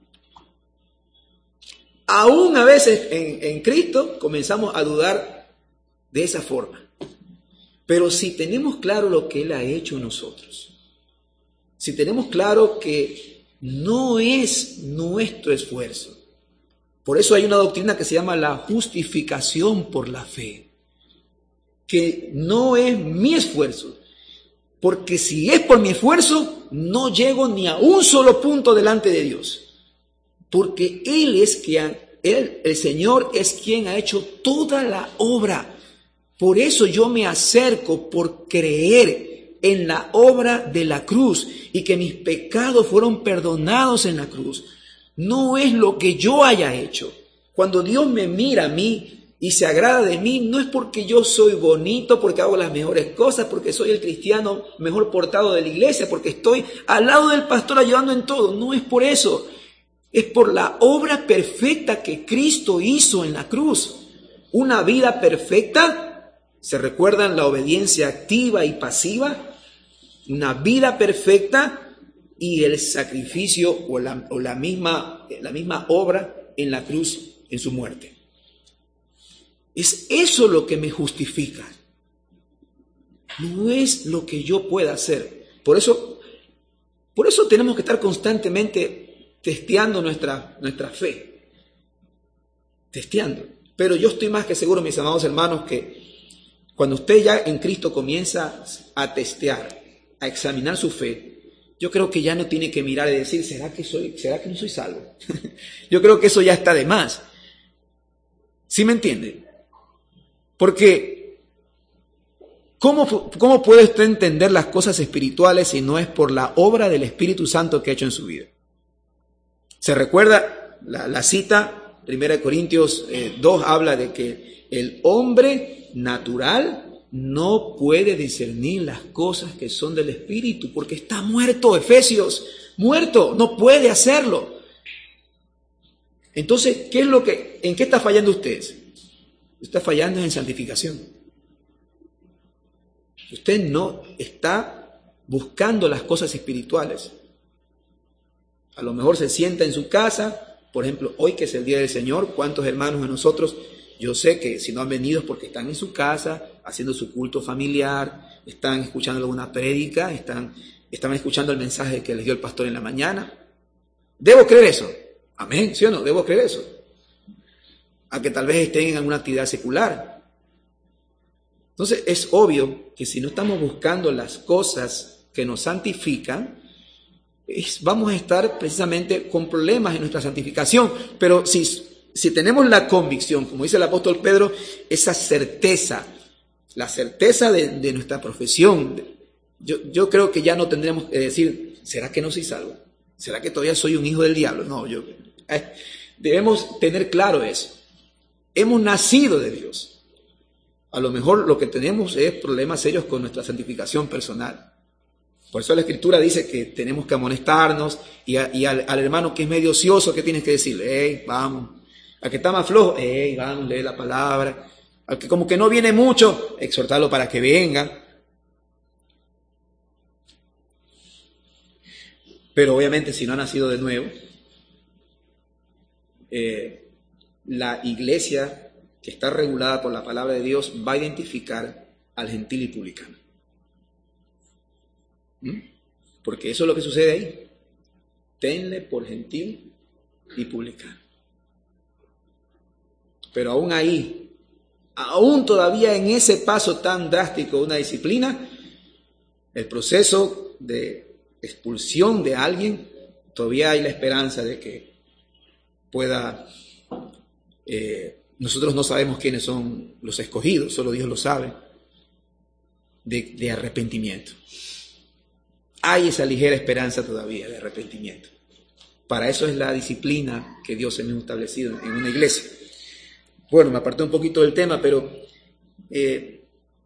Aún a veces en, en Cristo comenzamos a dudar de esa forma. Pero si tenemos claro lo que Él ha hecho en nosotros, si tenemos claro que no es nuestro esfuerzo, por eso hay una doctrina que se llama la justificación por la fe, que no es mi esfuerzo, porque si es por mi esfuerzo, no llego ni a un solo punto delante de Dios, porque Él es quien, Él, el Señor es quien ha hecho toda la obra. Por eso yo me acerco por creer en la obra de la cruz y que mis pecados fueron perdonados en la cruz. No es lo que yo haya hecho. Cuando Dios me mira a mí y se agrada de mí, no es porque yo soy bonito, porque hago las mejores cosas, porque soy el cristiano mejor portado de la iglesia, porque estoy al lado del pastor ayudando en todo. No es por eso. Es por la obra perfecta que Cristo hizo en la cruz. Una vida perfecta. ¿Se recuerdan la obediencia activa y pasiva? Una vida perfecta y el sacrificio o la, o la misma, la misma obra en la cruz, en su muerte. Es eso lo que me justifica. no es lo que yo pueda hacer. Por eso, por eso tenemos que estar constantemente testeando nuestra, nuestra fe. Testeando. Pero yo estoy más que seguro, mis amados hermanos, que cuando usted ya en Cristo comienza a testear, a examinar su fe, yo creo que ya no tiene que mirar y decir, ¿será que soy, será que no soy salvo? Yo creo que eso ya está de más. ¿Sí me entiende? Porque, ¿cómo, cómo puede usted entender las cosas espirituales si no es por la obra del Espíritu Santo que ha hecho en su vida? ¿Se recuerda la, la cita? Primera de Corintios eh, dos habla de que el hombre natural no puede discernir las cosas que son del Espíritu porque está muerto, Efesios, muerto, no puede hacerlo. Entonces, ¿qué es lo que, en qué está fallando usted? Está fallando en santificación. Usted no está buscando las cosas espirituales. A lo mejor se sienta en su casa, por ejemplo, hoy que es el Día del Señor, ¿cuántos hermanos de nosotros? Yo sé que si no han venido es porque están en su casa, haciendo su culto familiar, están escuchando alguna prédica, están, están escuchando el mensaje que les dio el pastor en la mañana. ¿Debo creer eso? Amén, ¿sí o no? ¿Debo creer eso? A que tal vez estén en alguna actividad secular. Entonces es obvio que si no estamos buscando las cosas que nos santifican, es, vamos a estar precisamente con problemas en nuestra santificación. Pero si, si tenemos la convicción, como dice el apóstol Pedro, esa certeza, la certeza de, de nuestra profesión, yo, yo creo que ya no tendremos que decir, ¿será que no soy salvo? ¿Será que todavía soy un hijo del diablo? No, yo, eh, debemos tener claro eso. Hemos nacido de Dios. A lo mejor lo que tenemos es problemas serios con nuestra santificación personal. Por eso la Escritura dice que tenemos que amonestarnos y, a, y al, al hermano que es medio ocioso, ¿qué tienes que decirle? Hey, vamos. Al que está más flojo, hey, vamos, lee la palabra. Al que como que no viene mucho, exhortarlo para que venga. Pero obviamente si no ha nacido de nuevo, eh, la iglesia que está regulada por la palabra de Dios va a identificar al gentil y publicano. ¿Mm? Porque eso es lo que sucede ahí. Tenle por gentil y publicano. Pero aún ahí, aún todavía en ese paso tan drástico de una disciplina, el proceso de expulsión de alguien, todavía hay la esperanza de que pueda, eh, nosotros no sabemos quiénes son los escogidos, solo Dios lo sabe, de, de arrepentimiento. Hay esa ligera esperanza todavía de arrepentimiento. Para eso es la disciplina que Dios ha establecido en una iglesia. Bueno, me aparté un poquito del tema, pero eh,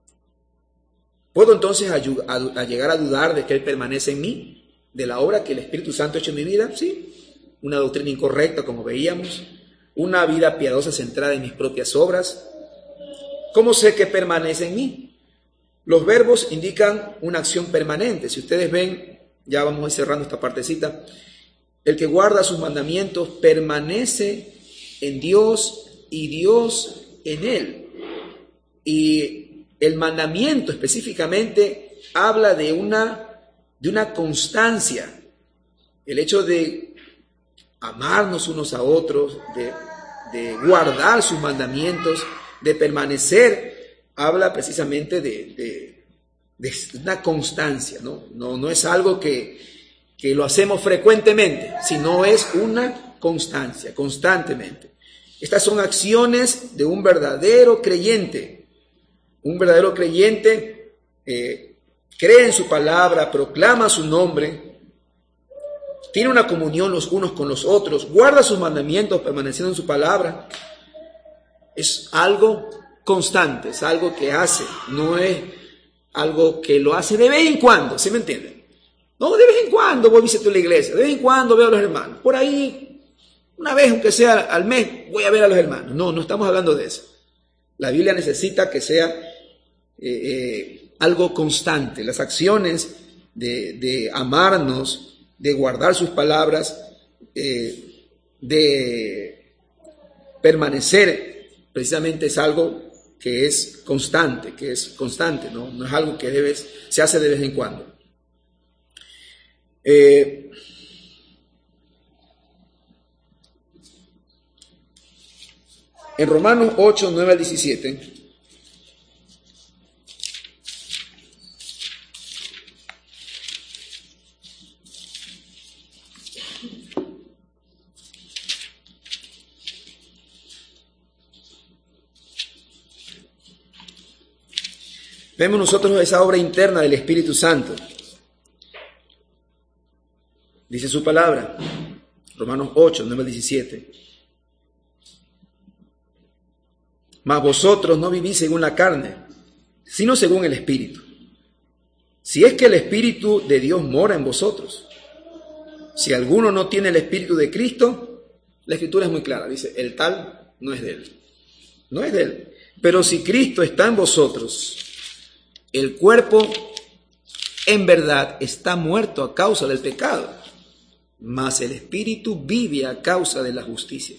¿puedo entonces a, a, a llegar a dudar de que Él permanece en mí? ¿De la obra que el Espíritu Santo ha hecho en mi vida? Sí. Una doctrina incorrecta, como veíamos. Una vida piadosa centrada en mis propias obras. ¿Cómo sé que permanece en mí? Los verbos indican una acción permanente. Si ustedes ven, ya vamos a ir cerrando esta partecita. El que guarda sus mandamientos permanece en Dios y Dios en él. Y el mandamiento específicamente habla de una, de una constancia. El hecho de amarnos unos a otros, de, de guardar sus mandamientos, de permanecer, habla precisamente de, de, de una constancia, ¿no? No, no es algo que, que lo hacemos frecuentemente, sino es una constancia, constantemente. Estas son acciones de un verdadero creyente. Un verdadero creyente eh, cree en su palabra, proclama su nombre, tiene una comunión los unos con los otros, guarda sus mandamientos permaneciendo en su palabra. Es algo constante, es algo que hace, no es algo que lo hace de vez en cuando, ¿sí me entienden? No, de vez en cuando voy a visitar la iglesia, de vez en cuando veo a los hermanos, por ahí, una vez, aunque sea al mes, voy a ver a los hermanos. No, no estamos hablando de eso. La Biblia necesita que sea eh, eh, algo constante, las acciones de, de amarnos, de guardar sus palabras, eh, de permanecer, precisamente es algo que es constante, que es constante, ¿no? No es algo que debes, se hace de vez en cuando. Eh, en Romanos ocho, nueve al diecisiete, vemos nosotros esa obra interna del Espíritu Santo. Dice su palabra, Romanos ocho, nueve al diecisiete. Mas vosotros no vivís según la carne, sino según el Espíritu. Si es que el Espíritu de Dios mora en vosotros. Si alguno no tiene el Espíritu de Cristo, la Escritura es muy clara, dice, el tal no es de él. No es de él. Pero si Cristo está en vosotros, el cuerpo en verdad está muerto a causa del pecado, mas el Espíritu vive a causa de la justicia.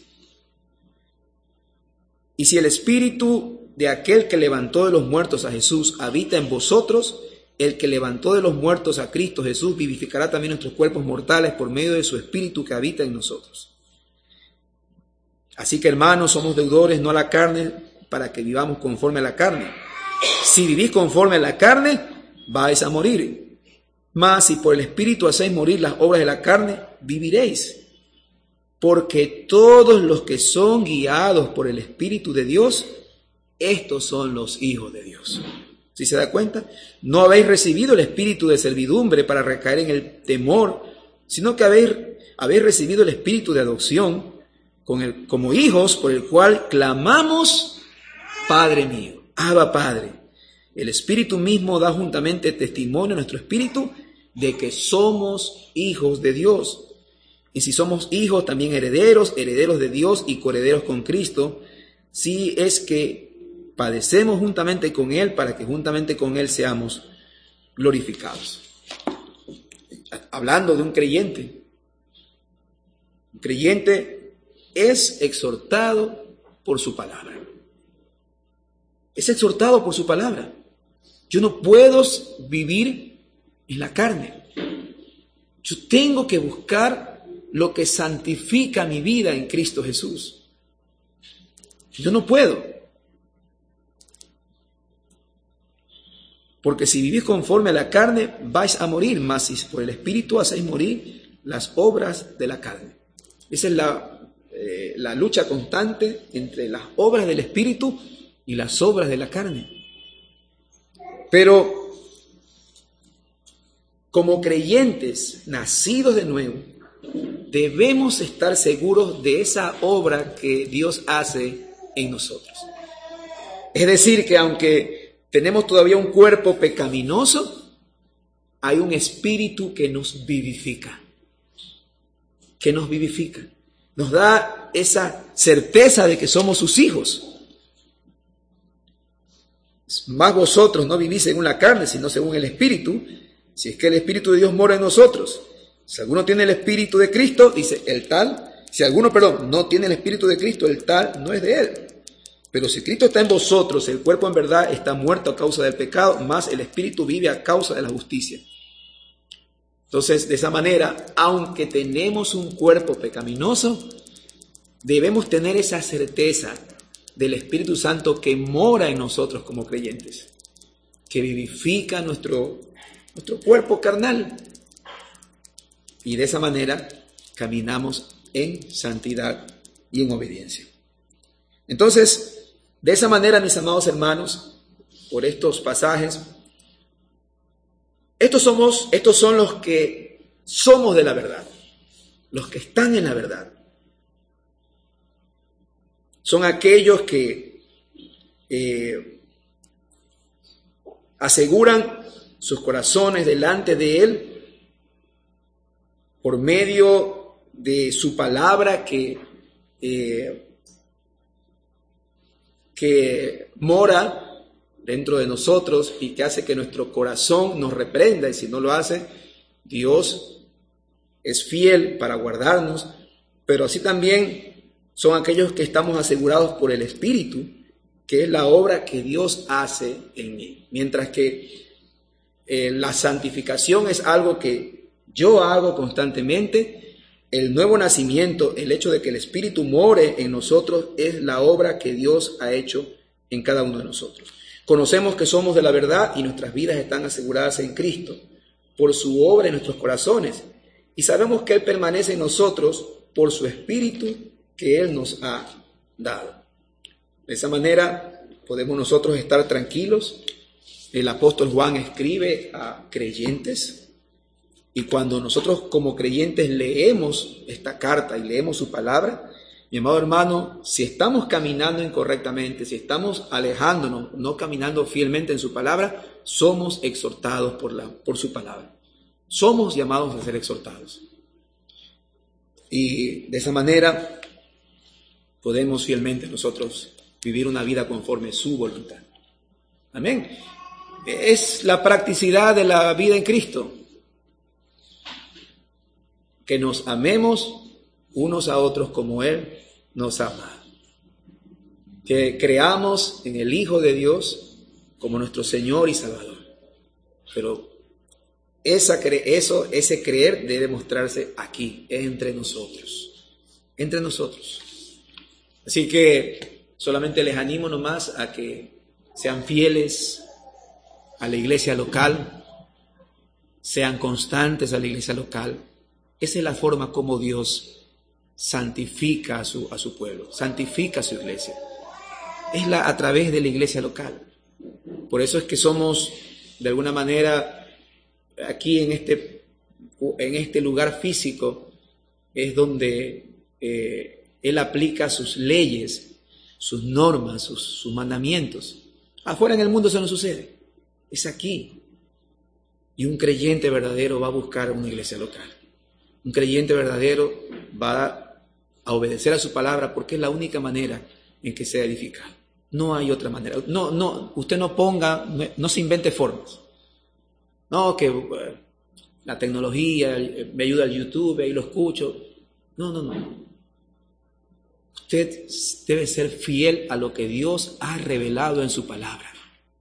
Y si el Espíritu de aquel que levantó de los muertos a Jesús habita en vosotros, el que levantó de los muertos a Cristo Jesús vivificará también nuestros cuerpos mortales por medio de su Espíritu que habita en nosotros. Así que, hermanos, somos deudores no a la carne para que vivamos conforme a la carne. Si vivís conforme a la carne, vais a morir. Mas si por el Espíritu hacéis morir las obras de la carne, viviréis. Porque todos los que son guiados por el Espíritu de Dios, estos son los hijos de Dios. ¿Sí se da cuenta? No habéis recibido el espíritu de servidumbre para recaer en el temor, sino que habéis, habéis recibido el espíritu de adopción con el, como hijos, por el cual clamamos, Padre mío, Abba Padre. El Espíritu mismo da juntamente testimonio a nuestro espíritu de que somos hijos de Dios. Y si somos hijos, también herederos, herederos de Dios y coherederos con Cristo, si es que padecemos juntamente con Él, para que juntamente con Él seamos glorificados. Hablando de un creyente, un creyente es exhortado por su palabra. Es exhortado por su palabra. Yo no puedo vivir en la carne. Yo tengo que buscar lo que santifica mi vida en Cristo Jesús. Yo no puedo. Porque si vivís conforme a la carne, vais a morir, mas si por el Espíritu hacéis morir las obras de la carne. Esa es la, eh, la lucha constante entre las obras del Espíritu y las obras de la carne. Pero como creyentes nacidos de nuevo, debemos estar seguros de esa obra que Dios hace en nosotros. Es decir, que aunque tenemos todavía un cuerpo pecaminoso, hay un espíritu que nos vivifica, que nos vivifica, nos da esa certeza de que somos sus hijos. Más vosotros no vivís según la carne, sino según el Espíritu, si es que el Espíritu de Dios mora en nosotros. Si alguno tiene el Espíritu de Cristo, dice el tal, si alguno, perdón, no tiene el Espíritu de Cristo, el tal no es de él. Pero si Cristo está en vosotros, el cuerpo en verdad está muerto a causa del pecado, más el Espíritu vive a causa de la justicia. Entonces, de esa manera, aunque tenemos un cuerpo pecaminoso, debemos tener esa certeza del Espíritu Santo que mora en nosotros como creyentes, que vivifica nuestro, nuestro cuerpo carnal. Y de esa manera caminamos en santidad y en obediencia. Entonces, de esa manera, mis amados hermanos, por estos pasajes, estos somos, estos son los que somos de la verdad, los que están en la verdad. Son aquellos que eh, aseguran sus corazones delante de Él por medio de su palabra que eh, que mora dentro de nosotros y que hace que nuestro corazón nos reprenda, y si no lo hace, Dios es fiel para guardarnos, pero así también son aquellos que estamos asegurados por el Espíritu, que es la obra que Dios hace en mí. Mientras que eh, la santificación es algo que yo hago constantemente, el nuevo nacimiento, el hecho de que el Espíritu more en nosotros, es la obra que Dios ha hecho en cada uno de nosotros. Conocemos que somos de la verdad y nuestras vidas están aseguradas en Cristo por su obra en nuestros corazones. Y sabemos que Él permanece en nosotros por su Espíritu que Él nos ha dado. De esa manera podemos nosotros estar tranquilos. El apóstol Juan escribe a creyentes, y cuando nosotros como creyentes leemos esta carta y leemos su palabra, mi amado hermano, si estamos caminando incorrectamente, si estamos alejándonos, no caminando fielmente en su palabra, somos exhortados por, la, por su palabra. Somos llamados a ser exhortados. Y de esa manera podemos fielmente nosotros vivir una vida conforme a su voluntad. Amén. Es la practicidad de la vida en Cristo. Que nos amemos unos a otros como Él nos ama. Que creamos en el Hijo de Dios como nuestro Señor y Salvador. Pero esa cre- eso, ese creer debe mostrarse aquí, entre nosotros. Entre nosotros. Así que solamente les animo nomás a que sean fieles a la iglesia local, sean constantes a la iglesia local. Esa es la forma como Dios santifica a su, a su pueblo, santifica a su iglesia. Es la, a través de la iglesia local. Por eso es que somos, de alguna manera, aquí en este, en este lugar físico, es donde eh, Él aplica sus leyes, sus normas, sus, sus mandamientos. Afuera en el mundo eso no sucede. Es aquí. Y un creyente verdadero va a buscar una iglesia local. Un creyente verdadero va a obedecer a su palabra porque es la única manera en que sea edificado. No hay otra manera. No, no, usted no ponga, no, no se invente formas. No, que uh, la tecnología me ayuda al YouTube y lo escucho. No, no, no. Usted debe ser fiel a lo que Dios ha revelado en su palabra.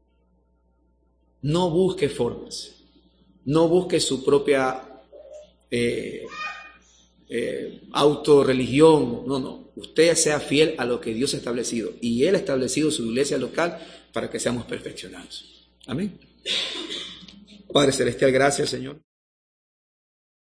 No busque formas. No busque su propia Eh, eh, autorreligión. No, no. Usted sea fiel a lo que Dios ha establecido. Y Él ha establecido su iglesia local para que seamos perfeccionados. Amén. Padre Celestial, gracias, Señor.